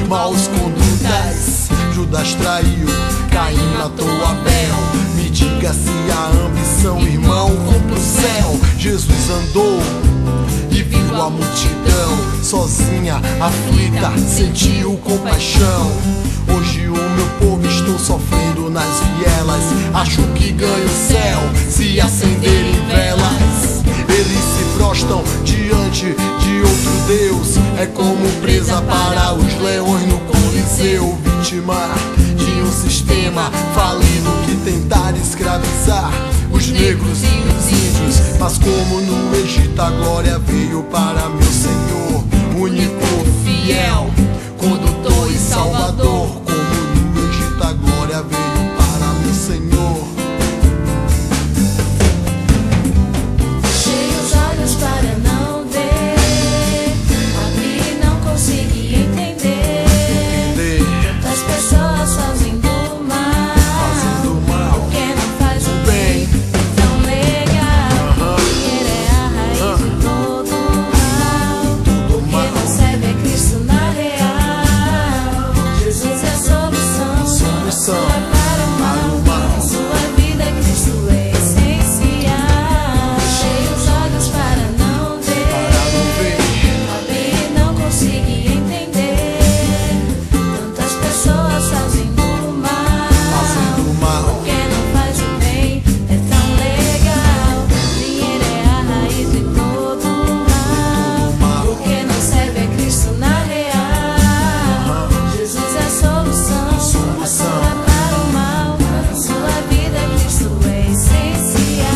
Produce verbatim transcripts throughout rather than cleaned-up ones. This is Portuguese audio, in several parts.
maus condutas. Judas traiu, Caim matou Abel. Me diga se a ambição, irmão, compra o céu. Jesus andou e viu a multidão sozinha, aflita, sentiu compaixão. Hoje o meu povo estou sofrendo nas vielas. Acho que ganho o céu se acenderem velas. Eles se prostam diante de outro Deus. É como presa para os leões no Coliseu. Vítima de um sistema falido que tentar escravizar os negros e os índios. Mas como no Egito a glória veio para meu Senhor, único, fiel, condutor e salvador. Como no Egito a glória veio para meu Senhor. Fechei os olhos para não ver, abri e não consegui entender. Entender. Tantas pessoas fazendo mal, Fazendo mal. porque não faz o Bem. bem. Tão legal, Aham. dinheiro é a raiz de todo mal. Todo O que mal. não serve é Cristo na real. Jesus é a solução, Solução. é para o mal. Para o mal. Sua vida é Cristo é essencial. Fechei os olhos para não ver, Para não ver. abri e não consegui entender. Tantas pessoas fazendo mal, Fazendo mal. porque não faz o bem, é tão legal. Dinheiro é a raiz de todo mal. Porque não serve é Cristo na real. Jesus é a solução, a cura para o mal. Sua vida é Cristo é essencial.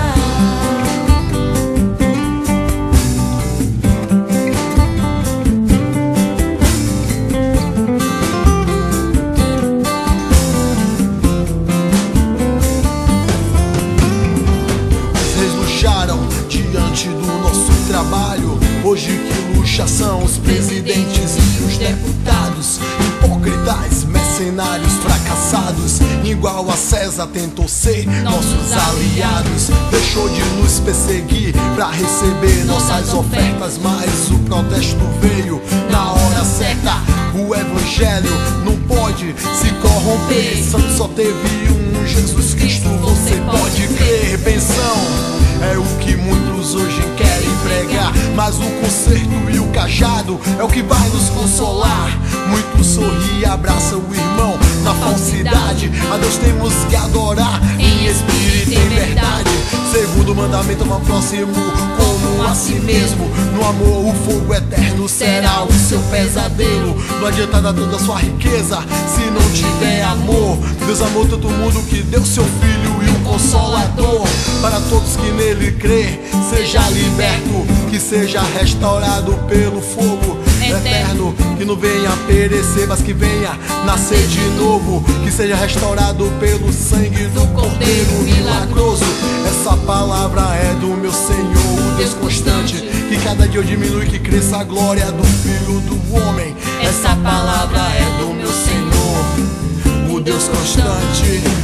Os reis luxaram diante do nosso trabalho. Hoje que luxa são os presidentes e os deputados. Hipócritas, mercenários, fracassados. Igual a César tentou ser nossos aliados. Deixou de nos perseguir pra receber nossas ofertas. Mas o protesto veio na hora certa. O evangelho não pode se corromper. Santo só teve um, Jesus Cristo, você pode crer. Benção é o que muitos hoje querem pregar, mas o conserto e o cajado é o que vai nos consolar. Muitos sorri e abraçam o irmão na falsidade. A Deus temos que adorar em espírito e em verdade. Segundo mandamento, ama o próximo como a si mesmo. No amor o fogo eterno será o seu pesadelo. Não adianta dar toda a sua riqueza se não tiver amor. Deus amou tanto o mundo que deu seu filho e o consolador. Para todos que nele crê, seja liberto, que seja restaurado pelo fogo eterno, que não venha perecer, mas que venha nascer de novo, que seja restaurado pelo sangue do Cordeiro milagroso. Essa palavra é do meu Senhor, o Deus constante, que cada dia eu diminui, que cresça a glória do Filho do Homem. Essa palavra é do meu Senhor, o Deus constante.